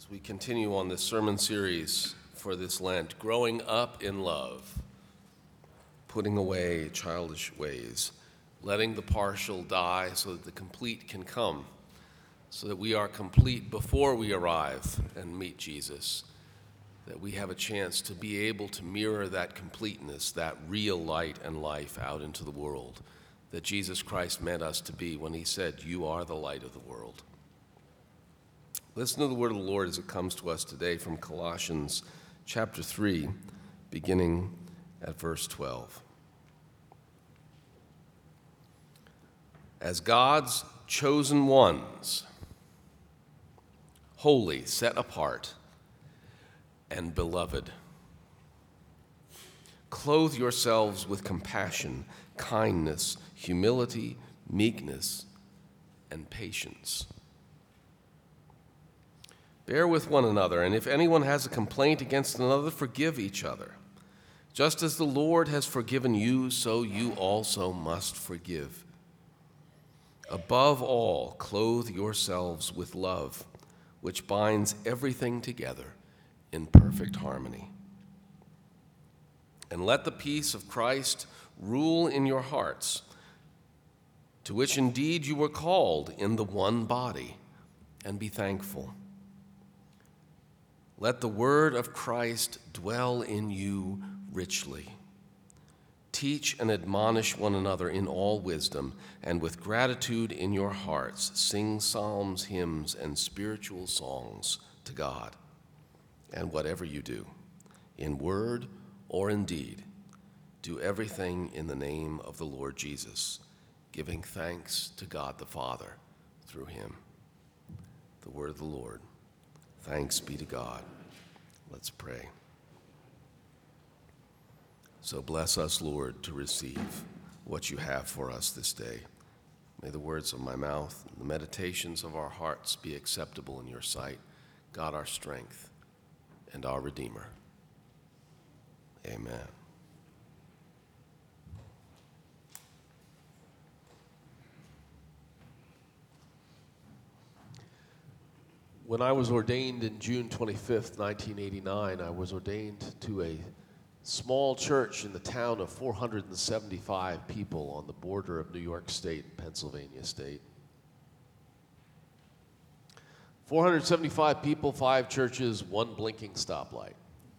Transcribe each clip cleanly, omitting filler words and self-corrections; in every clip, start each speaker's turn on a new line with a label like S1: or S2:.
S1: As we continue on this sermon series for this Lent, growing up in love, putting away childish ways, letting the partial die so that the complete can come, so that we are complete before we arrive and meet Jesus, that we have a chance to be able to mirror that completeness, that real light and life out into the world that Jesus Christ meant us to be when he said, "You are the light of the world." Listen to the word of the Lord as it comes to us today from Colossians chapter 3, beginning at verse 12. As God's chosen ones, holy, set apart, and beloved, clothe yourselves with compassion, kindness, humility, meekness, and patience. Bear with one another, and if anyone has a complaint against another, forgive each other. Just as the Lord has forgiven you, so you also must forgive. Above all, clothe yourselves with love, which binds everything together in perfect harmony. And let the peace of Christ rule in your hearts, to which indeed you were called in the one body, and be thankful. Let the word of Christ dwell in you richly. Teach and admonish one another in all wisdom, and with gratitude in your hearts, sing psalms, hymns, and spiritual songs to God. And whatever you do, in word or in deed, do everything in the name of the Lord Jesus, giving thanks to God the Father through him. The word of the Lord. Thanks be to God. Let's pray. So bless us, Lord, to receive what you have for us this day. May the words of my mouth and the meditations of our hearts be acceptable in your sight, God, our strength and our Redeemer. Amen. When I was ordained in June 25th, 1989, I was ordained to a small church in the town of 475 people on the border of New York State and Pennsylvania State. 475 people, 5 churches, 1 blinking stoplight.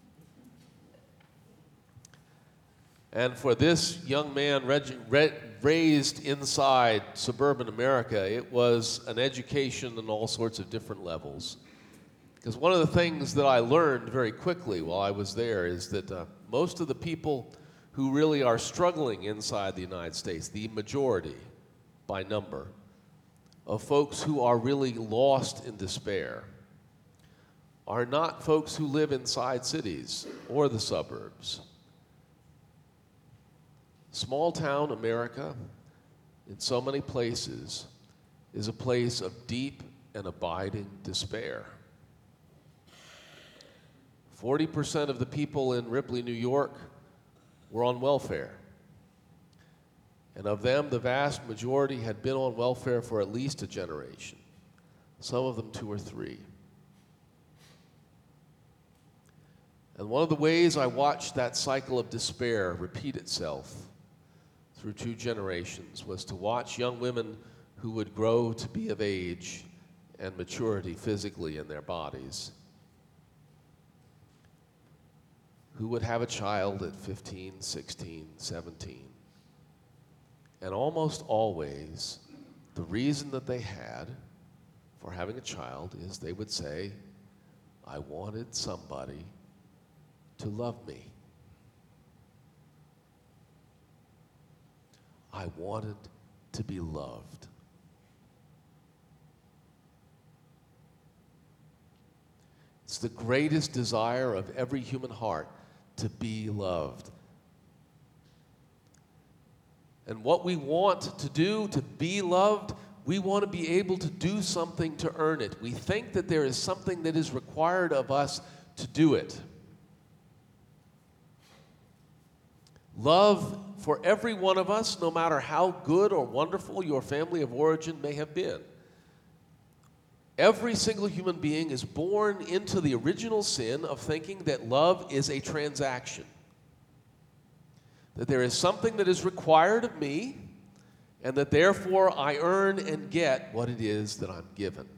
S1: And for this young man raised inside suburban America, it was an education on all sorts of different levels. Because one of the things that I learned very quickly while I was there is that most of the people who really are struggling inside the United States, the majority by number, of folks who are really lost in despair, are not folks who live inside cities or the suburbs. Small town America, in so many places, is a place of deep and abiding despair. 40% of the people in Ripley, New York, were on welfare. And of them, the vast majority had been on welfare for at least a generation, some of them 2 or 3. And one of the ways I watched that cycle of despair repeat itself through 2 generations was to watch young women who would grow to be of age and maturity physically in their bodies, who would have a child at 15, 16, 17. And almost always, the reason that they had for having a child is they would say, "I wanted somebody to love me. I wanted to be loved." It's the greatest desire of every human heart to be loved. And what we want to do to be loved, we want to be able to do something to earn it. We think that there is something that is required of us to do it. Love for every one of us, no matter how good or wonderful your family of origin may have been,
S2: Every single human being is born into the original sin of thinking that love is a transaction. That there is something that is required of me, and that therefore I earn and get what it is that I'm given.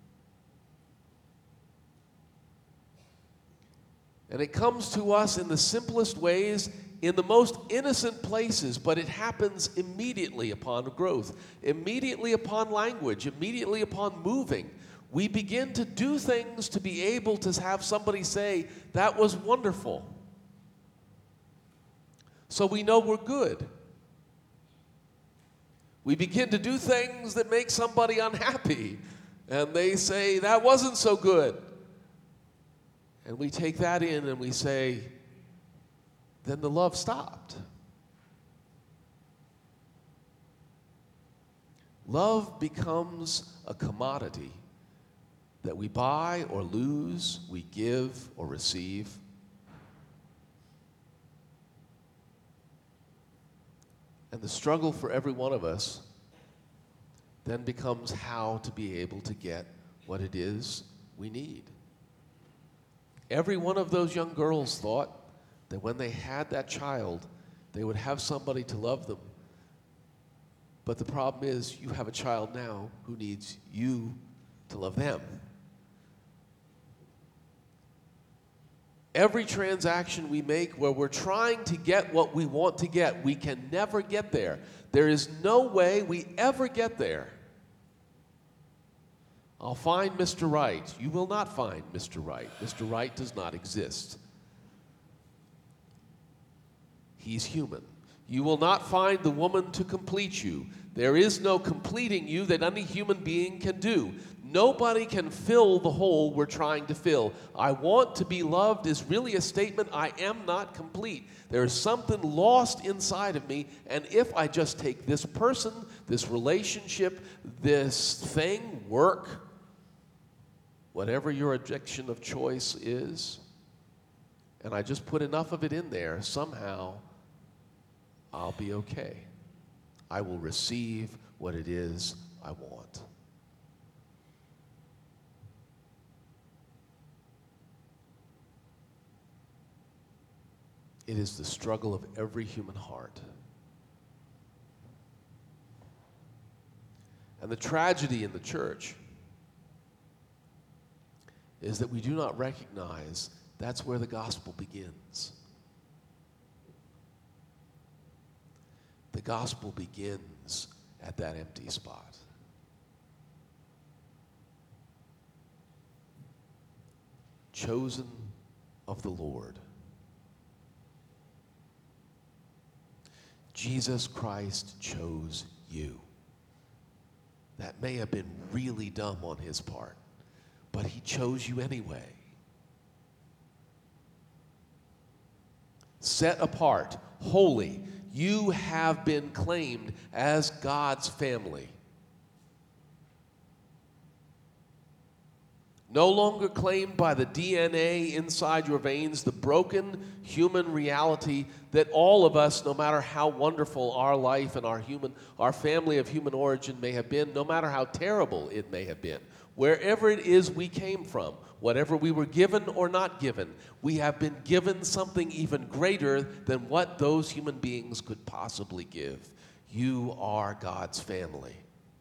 S2: And it comes to us in the simplest ways, in the most innocent places, but it happens immediately upon growth, immediately upon language, immediately upon moving. We begin to do things to be able to have somebody say, "That was wonderful." So we know we're good. We begin to do things that make somebody unhappy, and they say, "That wasn't so good." And we take that in and we say, then the love stopped. Love becomes a commodity that we buy or lose, we give or receive. And the struggle for every one of us then becomes how to be able to get what it is we need. Every one of those young girls thought that when they had that child, they would have somebody to love them. But the problem is, you have a child now who needs you to love them. Every transaction we make where we're trying to get what we want to get, we can never get there. There is no way we ever get there. I'll find Mr. Right. You will not find Mr. Right. Mr. Right does not exist. He's human. You will not find the woman to complete you. There is no completing you that any human being can do. Nobody can fill the hole we're trying to fill. I want to be loved is really a statement, I am not complete. There is something lost inside of me, and if I just take this person, this relationship, this thing, work, whatever your addiction of choice is, and I just put enough of it in there, somehow I'll be okay. I will receive what it is I want. It is the struggle of every human heart. And the tragedy in the church is that we do not recognize that's where the gospel begins. The gospel begins at that empty spot. Chosen of the Lord. Jesus Christ chose you. That may have been really dumb on his part, but he chose you anyway. Set apart, holy, you have been claimed as God's family. No longer claimed by the DNA inside your veins, the broken human reality that all of us, no matter how wonderful our life and our family of human origin may have been, no matter how terrible it may have been, wherever it is we came from, whatever we were given or not given, we have been given something even greater than what those human beings could possibly give. You are God's family.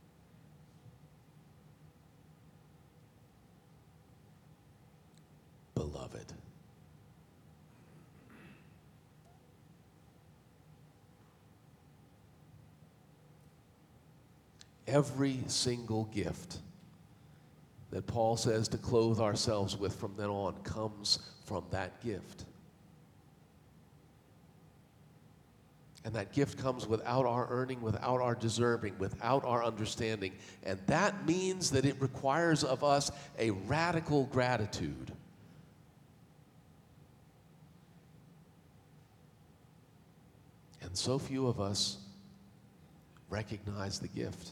S2: Beloved. Every single gift that Paul says to clothe ourselves with from then on comes from that gift. And that gift comes without our earning, without our deserving, without our understanding. And that means that it requires of us a radical gratitude. And so few of us recognize the gift.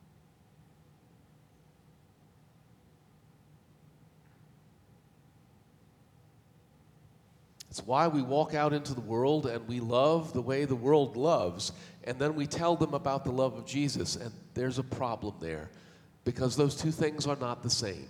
S2: It's why we walk out into the world and we love the way the world loves, and then we tell them about the love of Jesus, and there's a problem there. because those two things are not the same.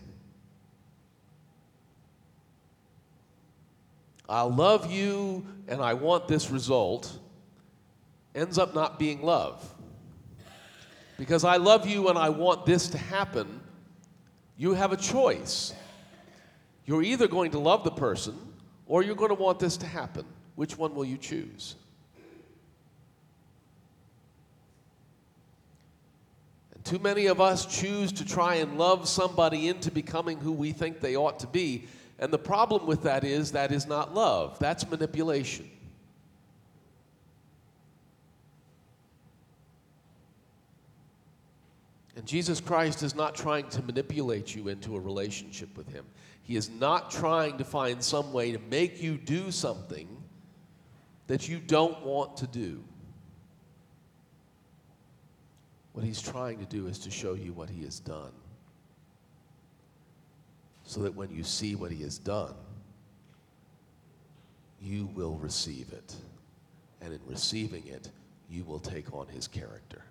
S2: I'll love you and I want this result ends up not being love. Because I love you and I want this to happen, you have a choice. You're either going to love the person or you're going to want this to happen. Which one will you choose? And too many of us choose to try and love somebody into becoming who we think they ought to be. And the problem with that is not love. That's manipulation. And Jesus Christ is not trying to manipulate you into a relationship with him. He is not trying to find some way to make you do something that you don't want to do. What he's trying to do is to show you what he has done, so that when you see what he has done, you will receive it. And in receiving it, you will take on his character.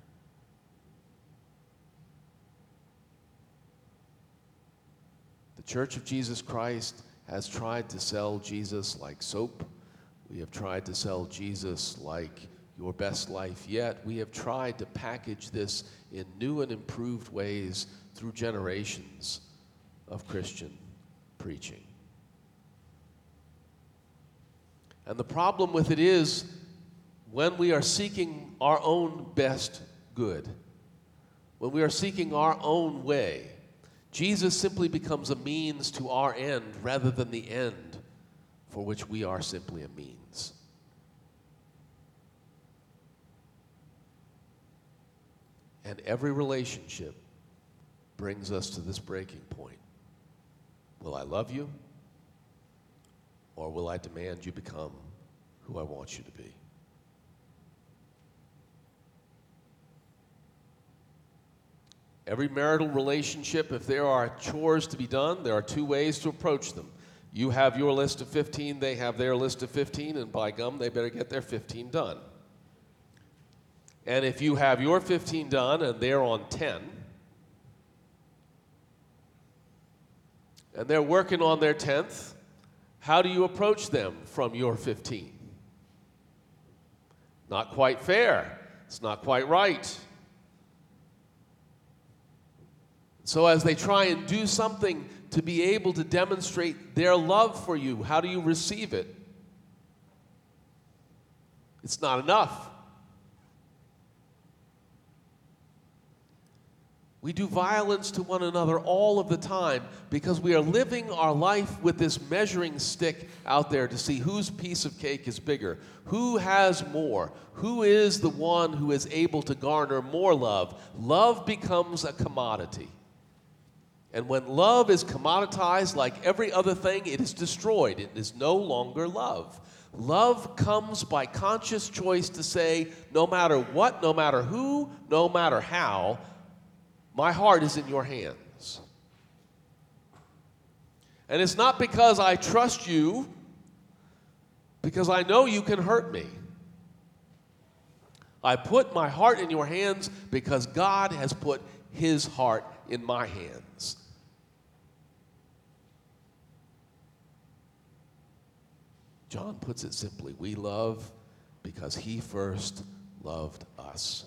S2: The Church of Jesus Christ has tried to sell Jesus like soap. We have tried to sell Jesus like your best life yet. We have tried to package this in new and improved ways through generations of Christian preaching. And the problem with it is, when we are seeking our own best good, when we are seeking our own way, Jesus simply becomes a means to our end rather than the end for which we are simply a means. And every relationship brings us to this breaking point. Will I love you, or will I demand you become who I want you to be? Every marital relationship, if there are chores to be done, there are two ways to approach them. You have your list of 15, they have their list of 15, and by gum, they better get their 15 done. And if you have your 15 done and they're on 10, and they're working on their 10th, how do you approach them from your 15? Not quite fair. It's not quite right. So as they try and do something to be able to demonstrate their love for you, how do you receive it? It's not enough. We do violence to one another all of the time because we are living our life with this measuring stick out there to see whose piece of cake is bigger, who has more, who is the one who is able to garner more love. Love becomes a commodity. And when love is commoditized like every other thing, it is destroyed. It is no longer love. Love comes by conscious choice to say, no matter what, no matter who, no matter how, my heart is in your hands. And it's not because I trust you, because I know you can hurt me. I put my heart in your hands because God has put his heart in my hands. John puts it simply, we love because he first loved us.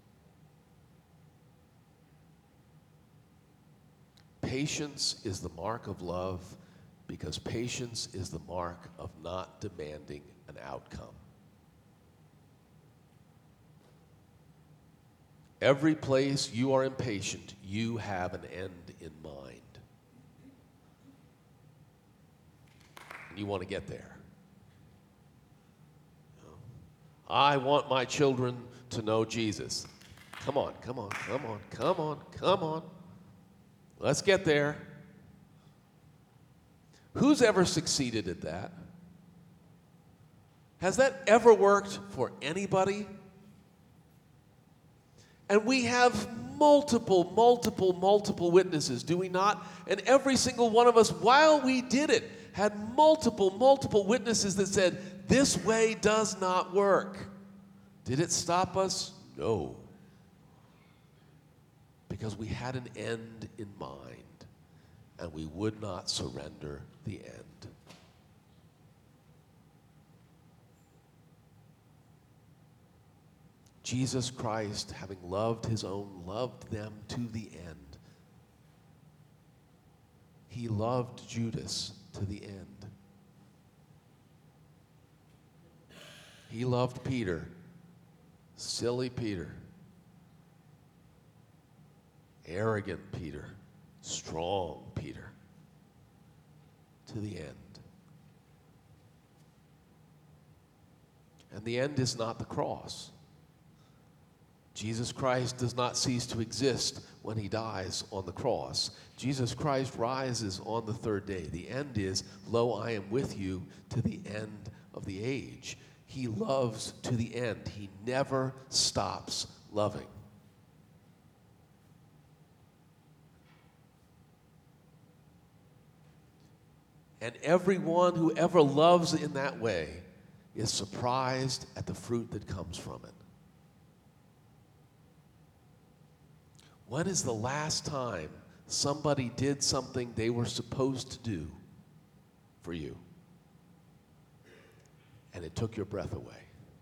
S2: Patience is the mark of love because patience is the mark of not demanding an outcome. Every place you are impatient, you have an end in mind. And you want to get there. I want my children to know Jesus. Come on, come on, come on, come on, come on. Let's get there. Who's ever succeeded at that? Has that ever worked for anybody? And we have multiple witnesses, do we not? And every single one of us, while we did it, had multiple witnesses that said, this way does not work. Did it stop us? No. because we had an end in mind, and we would not surrender the end. Jesus Christ, having loved his own, loved them to the end. He loved Judas to the end. He loved Peter, silly Peter, arrogant Peter, strong Peter, to the end. And the end is not the cross. Jesus Christ does not cease to exist when he dies on the cross. Jesus Christ rises on the third day. The end is, lo, I am with you to the end of the age. He loves to the end. He never stops loving. And everyone who ever loves in that way is surprised at the fruit that comes from it. When is the last time somebody did something they were supposed to do for you, and it took your breath away?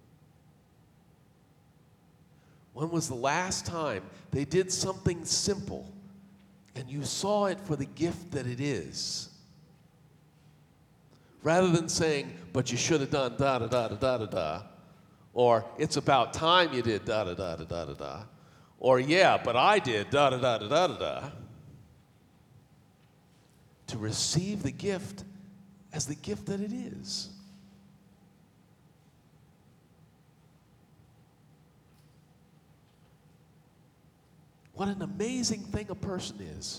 S2: When was the last time they did something simple and you saw it for the gift that it is? Rather than saying, but you should have done da-da-da-da-da-da-da, or it's about time you did da-da-da-da-da-da-da, or yeah, but I did da-da-da-da-da-da-da. To receive the gift as the gift that it is. What an amazing thing a person is.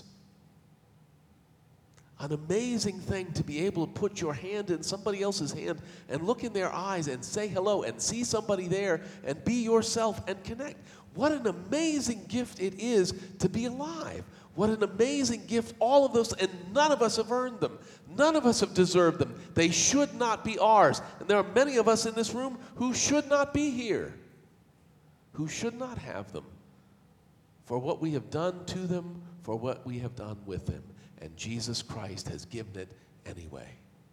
S2: An amazing thing to be able to put your hand in somebody else's hand and look in their eyes and say hello and see somebody there and be yourself and connect. What an amazing gift it is to be alive. What an amazing gift all of those, and none of us have earned them. None of us have deserved them. They should not be ours. And there are many of us in this room who should not be here, who should not have them, for what we have done to them, for what we have done with them. And Jesus Christ has given it anyway.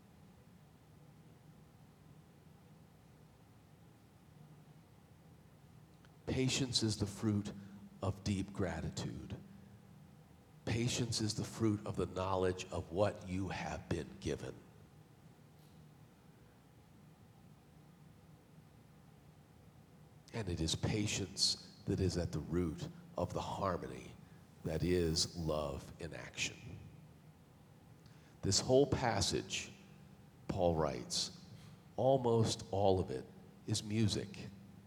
S2: Patience is the fruit of deep gratitude. Patience is the fruit of the knowledge of what you have been given. And it is patience that is at the root of the harmony that is love in action. This whole passage, Paul writes, almost all of it is music.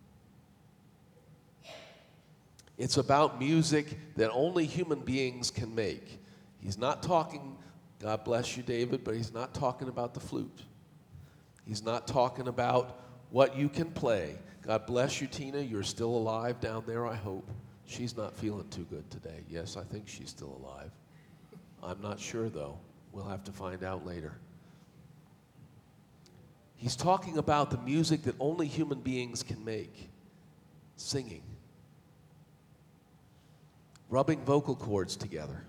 S2: It's about music that only human beings can make. He's not talking, God bless you, David, but he's not talking about the flute. He's not talking about what you can play. God bless you, Tina. You're still alive down there, I hope. She's not feeling too good today. Yes, I think she's still alive. I'm not sure, though. We'll have to find out later. He's talking about the music that only human beings can make. Singing. Rubbing vocal cords together.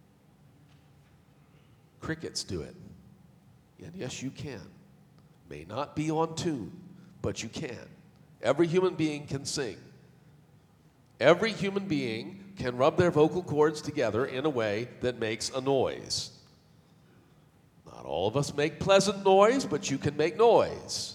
S2: Crickets do it. And yes, you can. May not be on tune, but you can. Every human being can sing. Every human being can rub their vocal cords together in a way that makes a noise. Not all of us make pleasant noise, but you can make noise.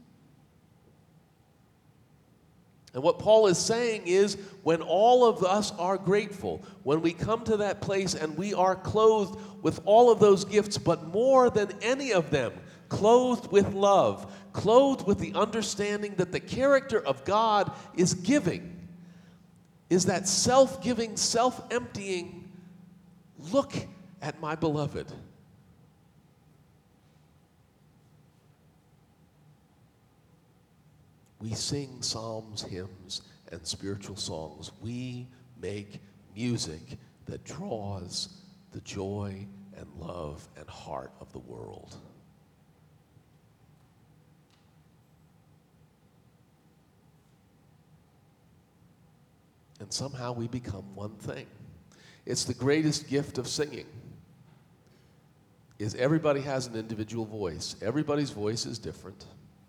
S2: And what Paul is saying is, when all of us are grateful, when we come to that place and we are clothed with all of those gifts, but more than any of them, clothed with love, clothed with the understanding that the character of God is giving, is that self-giving, self-emptying, look at my beloved. We sing psalms, hymns, and spiritual songs. We make music that draws the joy and love and heart of the world. And somehow we become one thing. It's the greatest gift of singing, is everybody has an individual voice. Everybody's voice is different.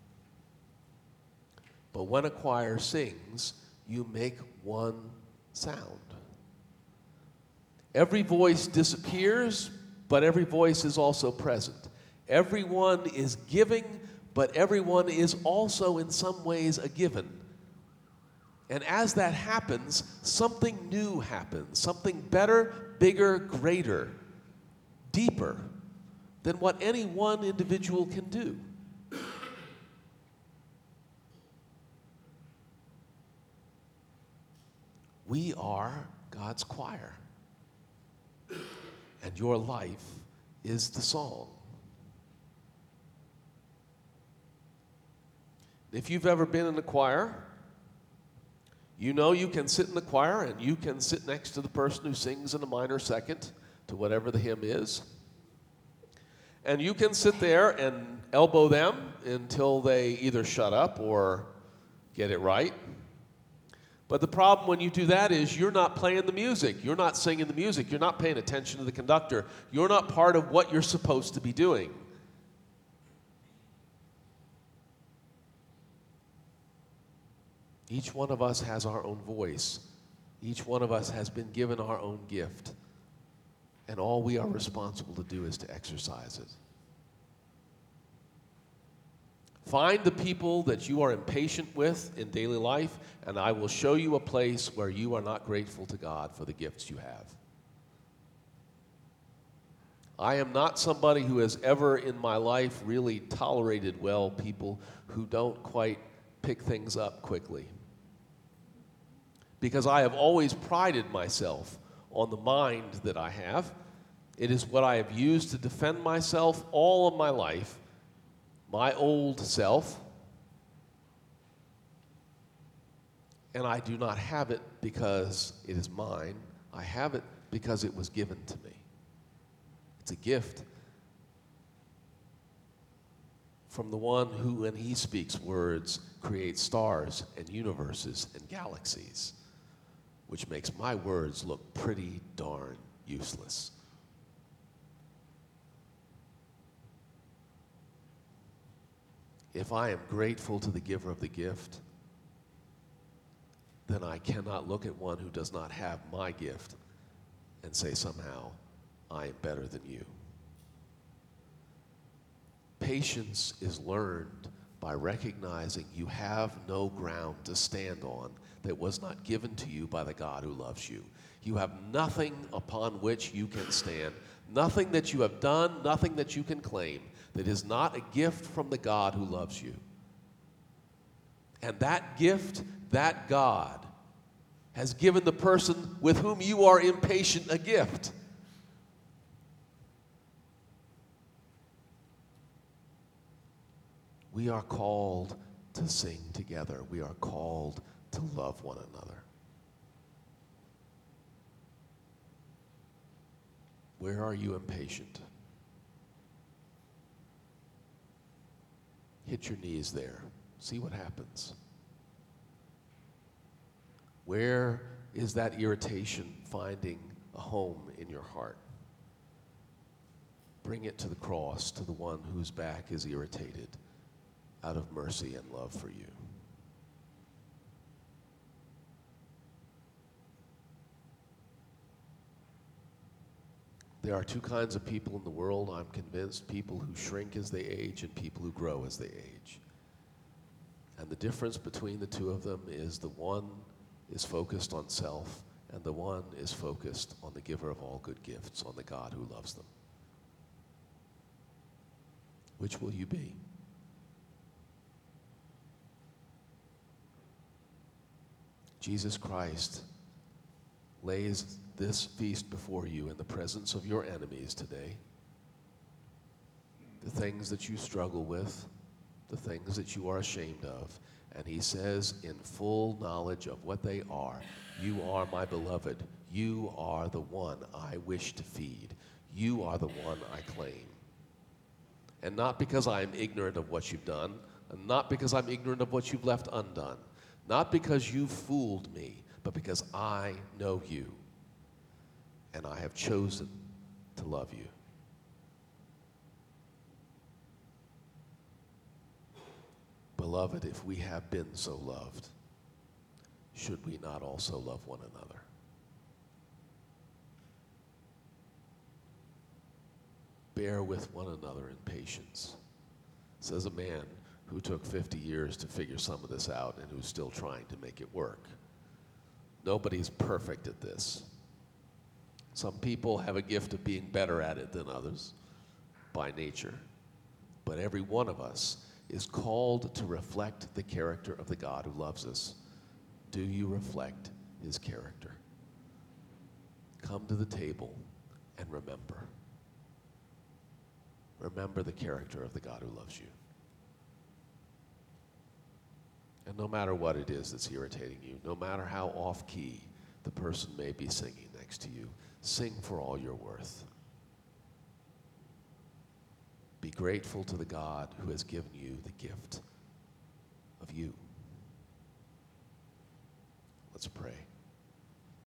S2: But when a choir sings, you make one sound. Every voice disappears, but every voice is also present. Everyone is giving, but everyone is also in some ways a given. And as that happens, something new happens, something better, bigger, greater, deeper than what any one individual can do. We are God's choir, and your life is the song. If you've ever been in a choir, you know you can sit in the choir and you can sit next to the person who sings in a minor second to whatever the hymn is. And you can sit there and elbow them until they either shut up or get it right. But the problem when you do that is you're not playing the music. You're not singing the music. You're not paying attention to the conductor. You're not part of what you're supposed to be doing. Each one of us has our own voice. Each one of us has been given our own gift. And all we are responsible to do is to exercise it. Find the people that you are impatient with in daily life, and I will show you a place where you are not grateful to God for the gifts you have. I am not somebody who has ever in my life really tolerated well people who don't quite pick things up quickly. Because I have always prided myself on the mind that I have. It is what I have used to defend myself all of my life, my old self. And I do not have it because it is mine. I have it because it was given to me. It's a gift from the one who, when he speaks words, creates stars and universes and galaxies, which makes my words look pretty darn useless. If I am grateful to the giver of the gift, then I cannot look at one who does not have my gift and say somehow, I am better than you. Patience is learned by recognizing you have no ground to stand on that was not given to you by the God who loves you. You have nothing upon which you can stand, nothing that you have done, nothing that you can claim that is not a gift from the God who loves you. And that gift, that God, has given the person with whom you are impatient a gift. We are called to sing together. We are called to love one another. Where are you impatient? Hit your knees there. See what happens. Where is that irritation finding a home in your heart? Bring it to the cross, to the one whose back is irritated out of mercy and love for you. There are two kinds of people in the world, I'm convinced: people who shrink as they age and people who grow as they age. And the difference between the two of them is the one is focused on self and the one is focused on the giver of all good gifts, on the God who loves them. Which will you be? Jesus Christ lays this feast before you in the presence of your enemies today. The things that you struggle with, the things that you are ashamed of. And he says, in full knowledge of what they are, you are my beloved. You are the one I wish to feed. You are the one I claim. And not because I am ignorant of what you've done, and not because I'm ignorant of what you've left undone, not because you fooled me, but because I know you. and I have chosen to love you. Beloved, if we have been so loved, should we not also love one another? Bear with one another in patience, says a man who took 50 years to figure some of this out and who's still trying to make it work. Nobody's perfect at this. Some people have a gift of being better at it than others by nature, but every one of us is called to reflect the character of the God who loves us. Do you reflect his character? Come to the table and remember. Remember the character of the God who loves you. And no matter what it is that's irritating you, no matter how off-key the person may be singing next to you, sing for all you're worth. Be grateful to the God who has given you the gift of you. Let's pray.